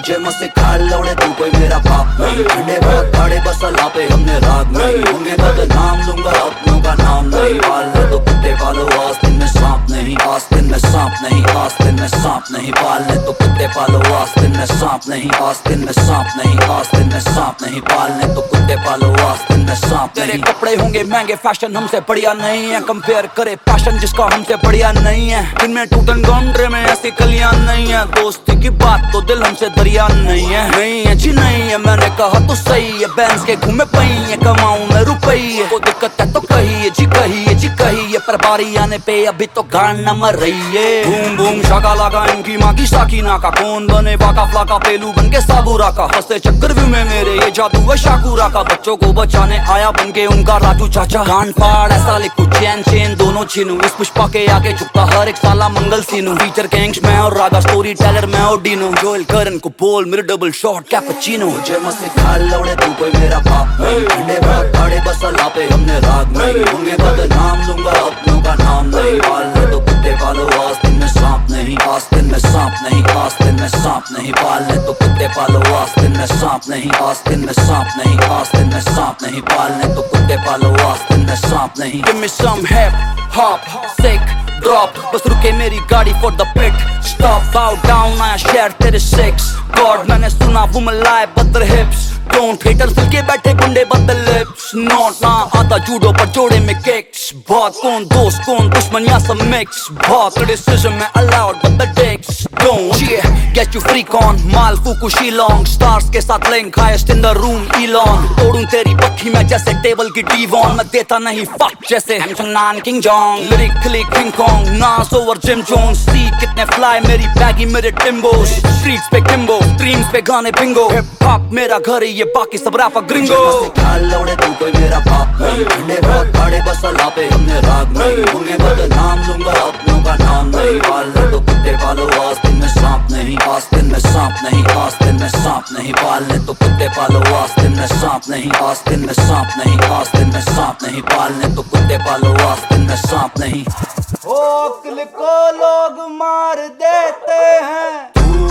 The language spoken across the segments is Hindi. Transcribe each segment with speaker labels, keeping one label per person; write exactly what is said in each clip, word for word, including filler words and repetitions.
Speaker 1: मुझे मत सिखा लौड़े तू कोई मेरा बाप नहीं। ठंडे बहुत खड़े बस अल्लाह पे हमने राग नहीं। होंगे बदनाम लूंगा अपनों का नाम नहीं। पाल ले तो कुत्ते पालो आस्तीन में सांप नहीं। आस्तीन में सांप नहीं, आस्तीन में सांप नहीं। पाल ले तो कुत्ते पालो आस्तीन में सांप नहीं। आस्तीन में सांप नहीं, आस्तीन में सांप नहीं। पाल ले तो कुत्ते पालो आस्तीन में सांप नहीं। तेरे कपड़े होंगे महंगे, फैशन हमसे बढ़िया नहीं है। कंपेयर करे पैशन जिसका हमसे बढ़िया नहीं है। इनमें टूटन गौंडरे में ऐसी कलियां नहीं है। दोस्ती की बात तो दिल हमसे दरिया नहीं है। नहीं है जी नहीं है, मैंने कहा तो सही है। बैंस के घूमे पही है, कमाऊं मैं रुपये। को दिक्कत है तो कहिए जी, कहिए जी कहिए। पर बारी आने पे अभी तो गान न मर रही है। बूम बूम शाका लगा इनकी माँ की साकीना का। कौन बने वाका फ्लाका, पेलू बन के साबूरा का। हंसते चक्रव्यूह में मेरे ये जादू है शाकूरा का। बच्चों को बचाने आया बन के उनका राजू चाचा। कान फाड़ ऐसा लिखू, चैन चैन दोनों छीनू। इस पुष्पा के आगे झुकता हर एक साला मंगल सीनू। फीचर गैंग्स में और रागा, स्टोरी टेलर में और डीनो। जोएल करन को बोल मेरे डबल शॉट कैपुचिनो। मुझे मत सिखा लौड़े तू कोई मेरा बाप नहीं। ठंडे बहुत खड़े बस अल्लाह पे हमने राग नहीं। होंगे बदनाम लूंगा अपनों का नाम नहीं। पाल ले तो कुत्ते पालो आस्तीन में सांप नहीं। आस्तीन में सांप नहीं, आस्तीन में सांप नहीं। पाल ले तो कुत्ते पालो आस्तीन में सांप नहीं। आस्तीन में सांप नहीं, आस्तीन में सांप नहीं। पाल ले तो कुत्ते पालो आस्तीन में सांप नहीं। Give me some hip hop, sick drop, बस रुके मेरी गाड़ी for the pit stop. Bow down आया शहर तेरे six God, मैंने सुना woman lie but their hips don't. haters दिल के बैठे गुंडे but the lips not. ना आता जूडो पर जोड़े में kicks। बहुत कौन दोस्त कौन दुश्मन या सब mix। बहुत criticism में allowed but the dicks don't. Yeah, get you freak on mall फूकू शीलोंग। stars के साथ link highest in the room Elon। तोड़ूं तेरी पट्टी में जैसे टेबल की Devon। मैं देता नहीं fuck जैसे हमसनान king Kong. lyrically king kong Nas over Jim Jones। सी कितने fly मेरी baggy मेरे timbos। streets पे kimbo, streams पे गाने bingo। hip hop मेरा घर है, ये बाकी सब रैपर ग्रिंगो। लौड़े तू कोई मेरा बाप नहीं। ठंडे बहुत खड़े बस अल्लाह पे हमने राग नहीं। होंगे बदनाम लूंगा अपनों का नाम नहीं। पाल ले तो कुत्ते पालो आस्तीन में सांप नहीं। आस्तीन में सांप नहीं, आस्तीन में सांप नहीं। पाल ले तो कुत्ते पालो आस्तीन में सांप नहीं। आस्तीन में सांप नहीं, आस्तीन में सांप नहीं। पाल ले तो कुत्ते पालो आस्तीन में सांप नहीं।
Speaker 2: ओ अक्ल को लोग मार देते हैं,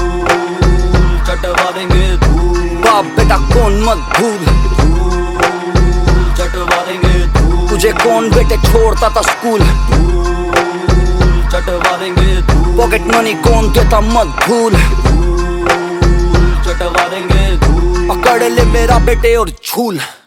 Speaker 1: धूल चटवा देंगे धूल।
Speaker 2: बाप बेटा कौन मत भूल,
Speaker 1: धूल चटवा देंगे धूल।
Speaker 2: तुझे कौन बेटे छोड़ता था स्कूल,
Speaker 1: धूल चटवा देंगे धूल।
Speaker 2: पॉकेट मनी कौन देता मत भूल,
Speaker 1: धूल चटवा देंगे धूल।
Speaker 2: पकड़ ले मेरा बेटे और झूल।